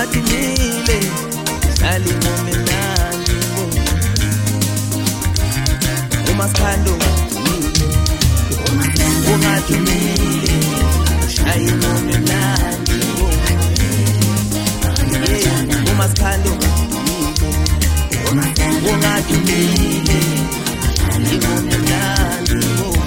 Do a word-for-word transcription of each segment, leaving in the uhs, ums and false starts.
ungathumile dlala ingoma emnandi uMaskando ungathumile shaya ingoma emnandi uMaskando ungathumile ingoma emnandi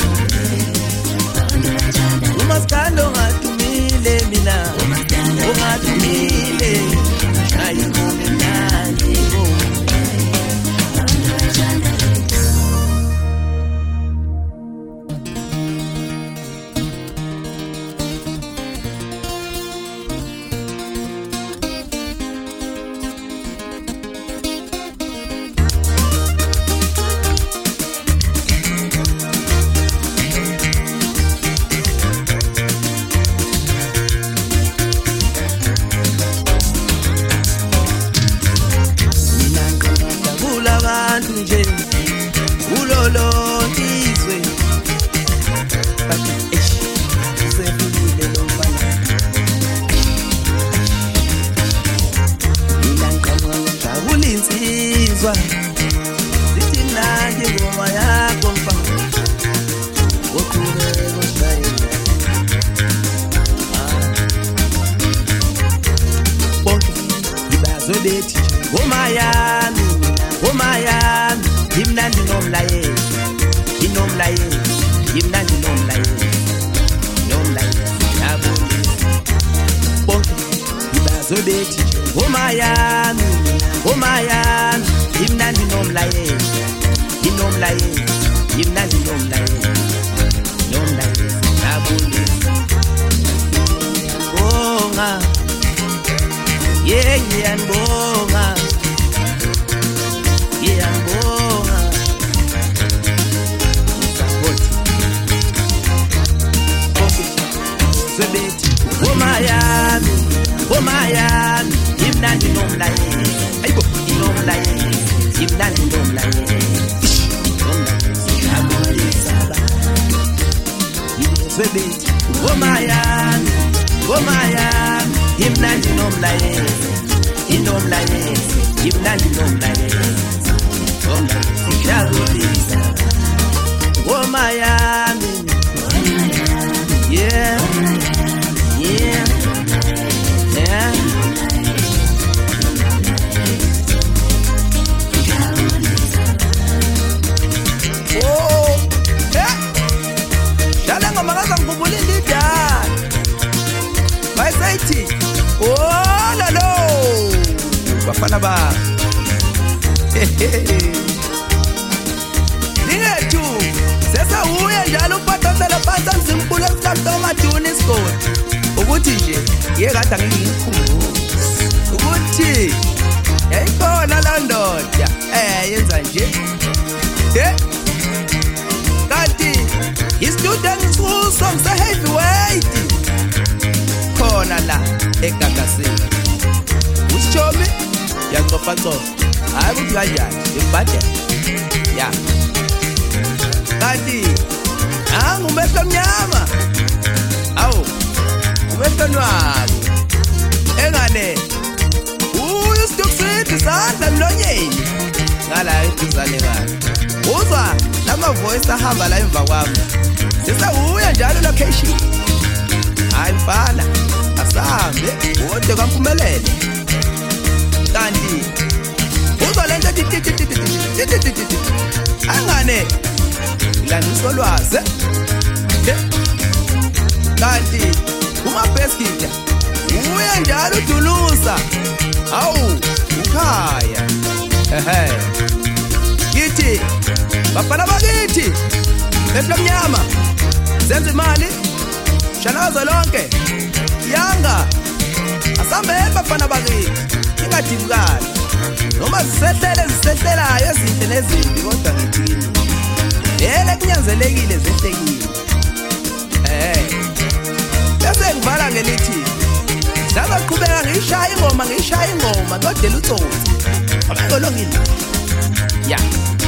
uMaskando ungathumile mina ungathumile shaya ingoma emnandi nje ulolotizwe bathi eish usefile lo mfana mina ngicabanga ngijabula insizwa sithi nanje ngoma yakho mfana okhuleka osayini bonke ibazwe bethi ngoma yami ngoma yami imnandi nomlayezi inomlayezi imnandi nomlayezi nomlayezi yabonisa bonke ibazwe bethi ngoma yami ngoma yami imnandi nomlayezi inomlayezi imnandi nomlayezi nomlayezi yabonisa bonga yeah yeah bonga ngiyabonga support okay sebethi ngoma yami ngoma yami imnandi nomlayezi ayibo nomlayezi imnandi nomlayezi nomlayezi yabonisa sebethi ngoma yami ngoma yami imnandi nomlayezi inomlayezi imnandi nomlayezi ngiyabonisa ngoma yami yeah yeah yeah oh eh dala ngoma kaza ngikhumbula indidana bayisethi oh lalo bafana ba Ningethu sesa uya njalo uphathela phansi simkhulu esikamtoma tune isikole ukuthi nje yekade angikukhumbula ukuthi yayikhona la ndoda eh yenza nje eh kanti istudent song sa heavyweight khona la egagasini usichomi yacofa cofa hayi ukuthi kanjani imbadela ya kanti angumehlo mnyama awu umehlo wakhe engane uyu stuksithi sandla mlonyeni ngala eduzane kahle uzwa lama voice ahamba la emva kwami sisa uya njalo location hayi mfana asambe wonke kamphumelele kanti uzwa lento angane ilandisolwaze kanti uma beskita uya njalo udulusa awu ukhaya ehe yithi bafana bakithi eflamnyama senze imali shanazo lonke yanga asambe bafana bakithi ingadibukala noma sisehlele sisehlelayo ezinhle nezimbi kodwa ngithini yele kunyanzelekile zehlekile eh bese ngivala ngelithi sizaqhubeka ngishaya ingoma ngishaya ingoma kodwa lutsotsi abangolongile ya